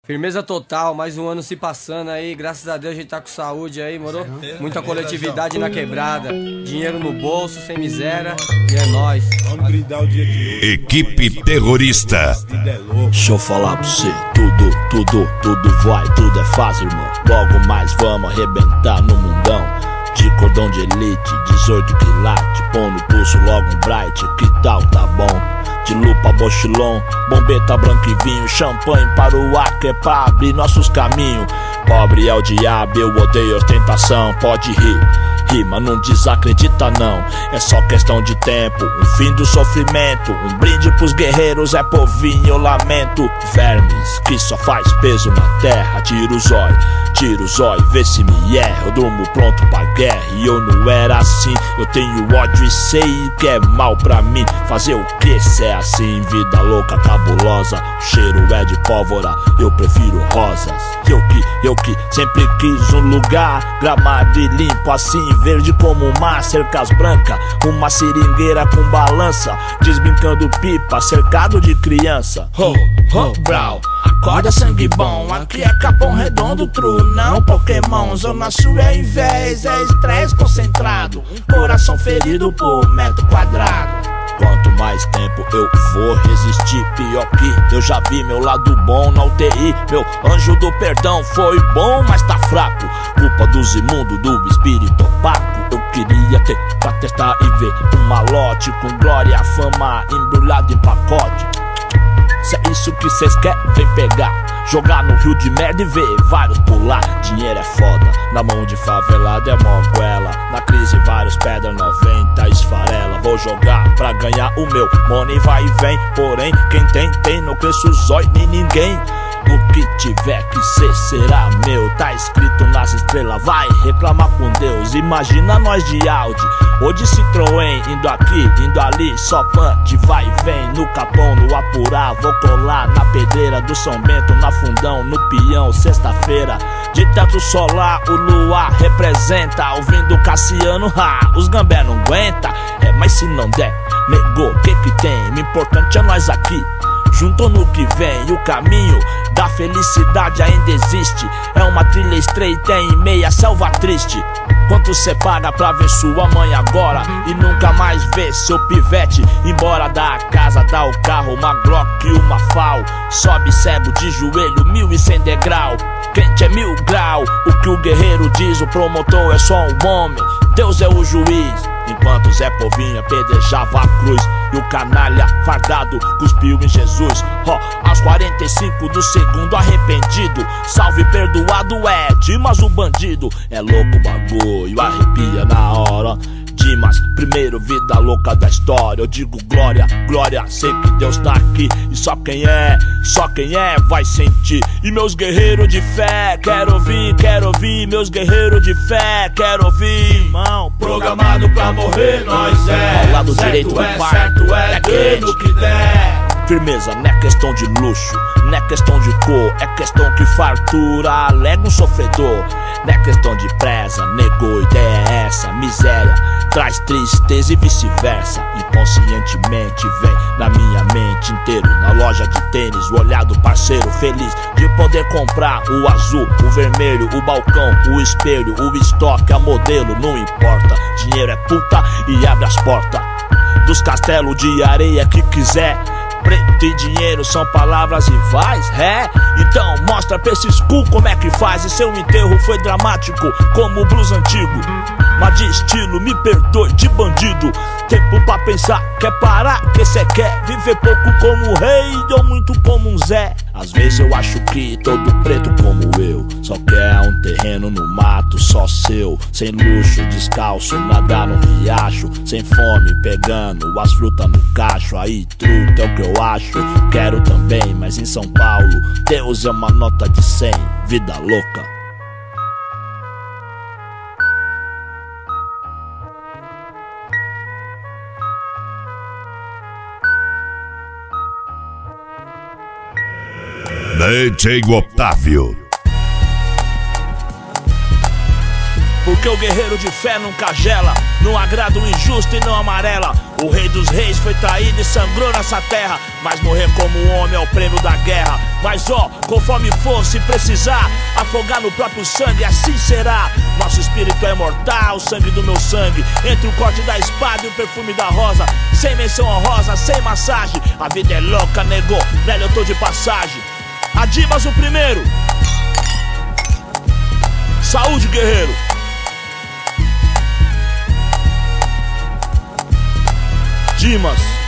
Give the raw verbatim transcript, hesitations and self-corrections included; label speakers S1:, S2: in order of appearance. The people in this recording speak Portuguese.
S1: Firmeza total, mais um ano se passando aí, graças a Deus a gente tá com saúde aí, moro? Muita coletividade na quebrada, dinheiro no bolso, sem miséria, e é nóis.
S2: Vamos brindar o dia de hoje.
S3: Equipe terrorista.
S4: Deixa eu falar pra você, tudo, tudo, tudo vai, tudo é fácil, irmão. Logo mais vamos arrebentar no mundão. De cordão de elite, dezoito quilates, põe no pulso logo um bright, que tal, tá bom? De lupa, mochilão, bombeta, branco e vinho, champanhe para o ar que é pra abrir nossos caminhos. Pobre é o diabo, eu odeio ostentação, pode rir, rima, não desacredita não. É só questão de tempo, um fim do sofrimento. Um brinde pros guerreiros, é povinho, eu lamento. Vermes, que só faz peso na terra. Tira o zóio, tira o zóio, vê se me erra. Eu durmo pronto pra guerra e eu não era assim. Eu tenho ódio e sei que é mal pra mim. Fazer o que se é assim? Vida louca, cabulosa. O cheiro é de pólvora, eu prefiro rosas. Eu que, eu que sempre quis um lugar gramado e limpo assim, verde como o mar, cercas brancas, uma seringueira com balança, desbrincando pipa, cercado de criança. Ho, ho, brau, acorda sangue bom, aqui é Capão Redondo, true, não Pokémon. Zona Sul é invés, é estresse concentrado, coração ferido por metro quadrado. Quanto mais tempo eu vou resistir, pior que eu já vi meu lado bom na U T I. Meu anjo do perdão foi bom, mas tá fraco. Culpa dos imundos, do espírito opaco. Eu queria ter pra testar e ver um malote com glória, fama embrulhado em pacote. Se é isso que cês querem, vem pegar. Jogar no rio de merda e ver vários pular. Dinheiro é foda, na mão de favelado é mó goela. Na crise vários pedra noventa esfarela. Vou jogar pra ganhar o meu, money vai e vem. Porém, quem tem, tem, não cresce os olhos nem ninguém. O que tiver que ser será meu, tá escrito nas estrelas, vai reclamar com Deus. Imagina nós de Audi ou de Citroën, indo aqui, indo ali, só pan de vai e vem. No Capão, no Apurá, vou colar na pedreira do São Bento, na Fundão, no Peão, sexta-feira. De teto solar, o luar representa, ouvindo Cassiano, ha, os gambé não aguenta. É, mas se não der, negou, que que tem? O importante é nós aqui, junto no que vem. O caminho da felicidade ainda existe, é uma trilha estreita em meia selva triste. Quanto cê paga pra ver sua mãe agora e nunca mais ver seu pivete embora da casa, dá o carro, uma Glock e uma Fal. Sobe cego de joelho, mil e cem degrau. Quente é mil grau, o que o guerreiro diz, o promotor é só um homem, Deus é o juiz. Enquanto Zé Povinho apedrejava a cruz e o canalha fardado cuspiu em Jesus. Ó, oh, aos quarenta e cinco do segundo arrependido, salve perdoado é Dimas o bandido. É louco o bagulho, arrepia na hora. Dimas, primeiro vida louca da história. Eu digo glória, glória, sei que Deus tá aqui. E só quem é, só quem é vai sentir. E meus guerreiros de fé, quero ouvir, quero ouvir. Meus guerreiros de fé, quero ouvir. Irmão, programado pra morrer nós é. Ao lado direito do pai, certo é, é no que der. Firmeza, não é questão de luxo, não é questão de cor, é questão que fartura alega um sofredor. Não é questão de presa, negou, ideia é essa. Miséria traz tristeza e vice-versa. Inconscientemente vem na minha mente inteiro. Na loja de tênis, o olhar do parceiro feliz de poder comprar o azul, o vermelho, o balcão, o espelho, o estoque, a modelo, não importa. Dinheiro é puta e abre as portas dos castelos de areia que quiser. Preto e dinheiro são palavras rivais, é? Então mostra pra esses cu como é que faz. E seu enterro foi dramático como o blues antigo, mas de estilo, me perdoe, de bandido. Tempo pra pensar, quer parar, que cê quer viver pouco como rei ou muito como um Zé. Às vezes eu acho que todo preto como eu só quer um terreno no mato só seu, sem luxo, descalço, nadar no riacho, sem fome, pegando as frutas no cacho. Aí truta é o que eu acho, quero também, mas em São Paulo Deus é uma nota de cem, vida louca.
S3: D J Otávio.
S4: Porque o guerreiro de fé nunca gela, não agrada o injusto e não amarela. O rei dos reis foi traído e sangrou nessa terra, mas morrer como um homem é o prêmio da guerra. Mas ó, conforme for, se precisar afogar no próprio sangue, assim será. Nosso espírito é mortal, o sangue do meu sangue, entre o corte da espada e o perfume da rosa. Sem menção honrosa, sem massagem. A vida é louca, nego, velho, eu tô de passagem. A Dimas o primeiro. Saúde, guerreiro. Dimas.